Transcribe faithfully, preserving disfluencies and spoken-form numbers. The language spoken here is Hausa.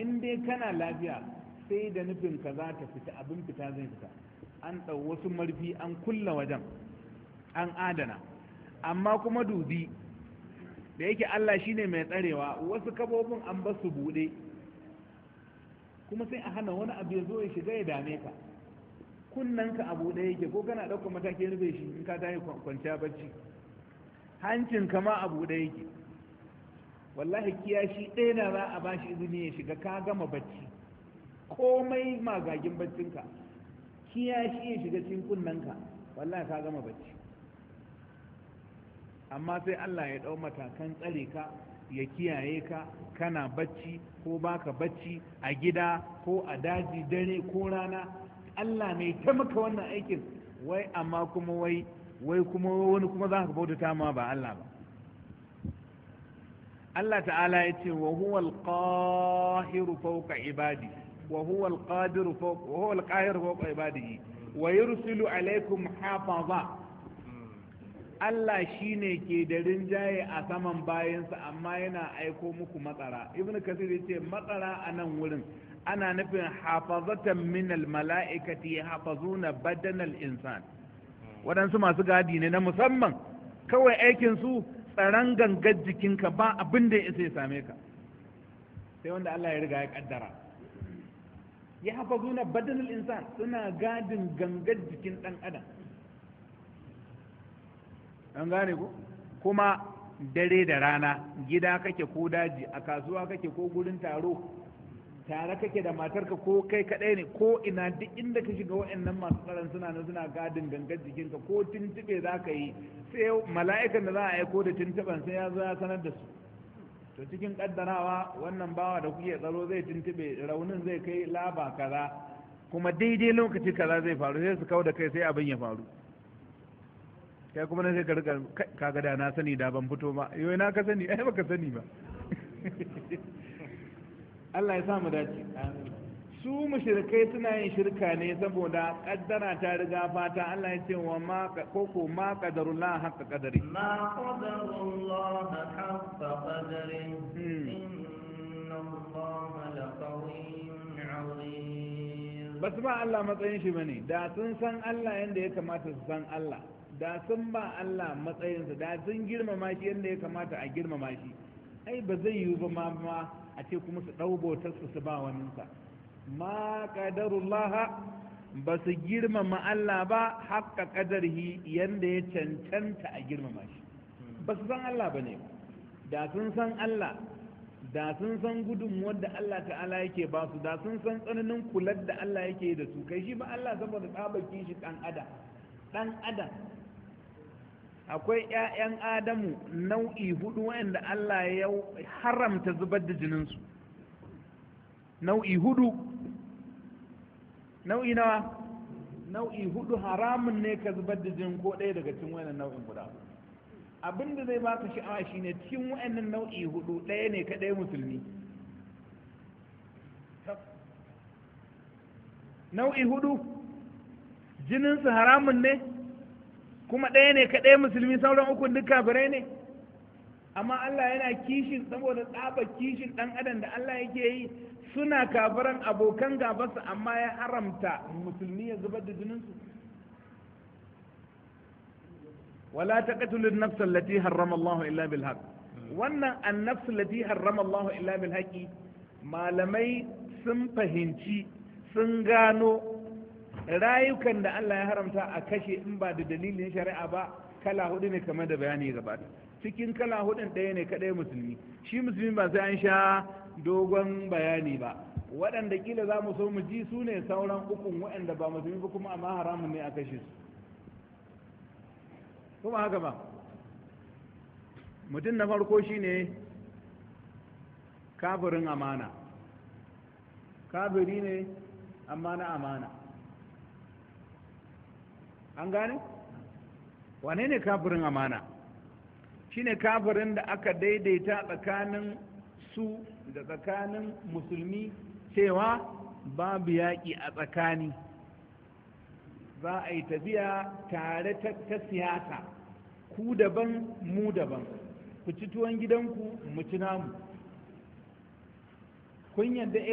in dai kana lafiya sai da nufin ka za ta fita abin fita zai fita an ɗau wasu marfi an kulla wajen an adana. Amma kuma dubi da yake Allah shine mai tsarewa, wasu kabobin an ba su buɗe kuma sai a hana wani abu ya zo ya shiga ya dame ka. Kunnanka a buɗe yake ko kana ɗaukar matakin rufe shi in ka tashi kwanciya bacci, hancin kama a buɗe yake. Wallahi kiyashi ɗaya na za a ba shi izini ya shiga ka gama bacci, komai magagin baccinka kiyashi ya shiga cikin kunnanka, wallahi ka gama bacci. Amma sai Allah ya ɗau matakan tsare ka, ya kiyaye ka kana bacci ko baka bacci a gida ko a daji dare ko rana. Allah mai taimaka wannan aikin, wai amma kuma wai wai kuma wani kuma za ka bautata ma ba Allah ba. Allah ta'ala ya ce wa huwa al-qahiru fawqa ibadi wa huwa al-qadiru fawqa wa huwa al-qahiru fawqa ibadihi wa yursilu alaykum hafaza. Allah shine ke da rinjaye a saman bayansa amma yana aiko muku matsara. Ibn Kasir ya ce matsara a nan wurin ana nufin hafazatan min al-mala'ikati hafazuna badanal insan. Waɗansu masu gadi ne na musamman, kawai aikin su tsaron gangar jikinka ba abin da ya isa ya same ka, sai wanda Allah ya riga ya kaddara. Ya hafazuna badanal insan, suna gadin gangar jikin ɗan adam. An gane ko? Kuma dare da rana, gida kake ko daji, a kasuwa kake ko gurin taro, tare kake da matarka ko kai kadai ne, ko ina duk inda ka shiga wa'annan masu tsaron suna nan suna gadin gangar jikinka. Ko tuntube za ka yi, sai mala'ikan da za a aiko da tuntuban sai ya zo ya sanar da su. To cikin kaddarawa wannan bawa da kuke tsaro zai tuntube, raunin zai kai laba kaza, kuma daidai lokaci kaza zai faru, sai su kau da kai sai abin ya faru. Kai kuma na sai ka rika kaga da na sani da ban fito ba, yau na ka sani, ai baka sani ba. Allah ya sa mu dace. Su mushrikai suna yin shirka ne saboda kaddara ta riga fata. Allah ya ce wa ma koko ma qadarullah haqqa qadari. Ma qadarullah haqqa qadari. Inna Allah laqawiyyun azim. Bas ba Allah matsayin shi bane. Da sun san Allah yanda ya kamata su san Allah. Da sun ba Allah matsayinsa, da sun girmama shi yanda ya kamata a girmama shi. Ai ba zai yiwu ba ma ma a ce kuma su ɗau bautarsu su ba waninsa. Ma ƙadarullaha ba su girmama Allah ba haƙƙa ƙadarhi yadda ya cancanta a girmama shi. Ba su san Allah ba ne. Da sun san Allah, da sun san gudunmuwar da Allah ta'ala yake ba su, da sun san tsananin kular da Allah yake da su. Kai shi ba Allah saboda tsabaki shi ɗan adam. Ɗan adam. Akwai ‘ya'yan Adamu nau'i hudu wanda Allah ya haramta zubar da jininsu. Nau'i hudu. Nau'i nawa? Nau'i hudu haramun ne ka zubar da jinin ko ɗaya daga cikin wannan nau'in guda. Abin da zai baka sha'awa shine cikin wannan nau'i hudu ɗaya ne ka ɗaya musulmi. Nau'i hudu jininsu haramun ne? Kuma ɗaya ne kaɗai musulmi, sauran ukun duk kafirai ne. Amma Allah yana kishin saboda tsaba kishin ɗan adam da Allah yake yi, suna kafiran abokan gabansa amma ya haramta musulmi ya zubar da jininsu. Wala taqtulu an-nafs allati harrama Allah illa bil haqq. Wannan an-nafs allati harrama Allah illa bil haqq malamai sun fahimci, sun gano rayukan da Allah ya haramta a kashe in ba da dalilin shari'a ba kala hudu ne kamar da bayani gabata. Cikin kala hudun ɗaya ne kaɗai musulmi. Shi musulmi ba sai an sha dogon bayani ba. Waɗanda kila za mu so mu ji su ne sauran ukun waɗanda ba musulmi ba kuma amma haramun ne a kashe su. Kuma haka ba. Mutum na farko shi ne kafirin amana. Kafiri ne amma na amana. An gane? Wane ne kafirin amana? Shi ne kafirin da aka daidaita tsakanin su da tsakanin musulmi cewa babu yaƙi a tsakani. Za a yi tafiya tare ta siyasa, ku daban mu daban, ku ci tuwon gidanku mu ci namu. Kun yadda